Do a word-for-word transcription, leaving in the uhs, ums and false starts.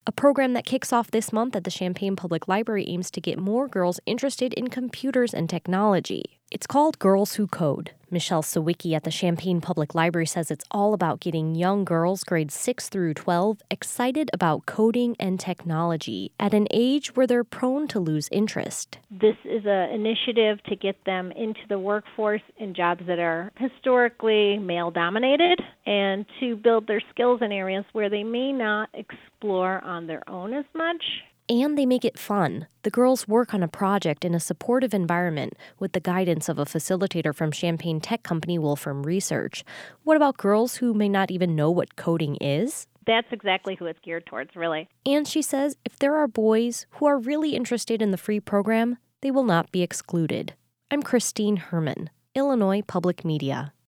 A program that kicks off this month at the Champaign Public Library aims to get more girls interested in computers and technology. It's called Girls Who Code. Michelle Sawicki at the Champaign Public Library says it's all about getting young girls grades six through twelve excited about coding and technology at an age where they're prone to lose interest. This is an initiative to get them into the workforce in jobs that are historically male-dominated and to build their skills in areas where they may not explore on their own as much. And they make it fun. The girls work on a project in a supportive environment with the guidance of a facilitator from Champaign tech company Wolfram Research. What about girls who may not even know what coding is? That's exactly who it's geared towards, really. And she says if there are boys who are really interested in the free program, they will not be excluded. I'm Christine Herman, Illinois Public Media.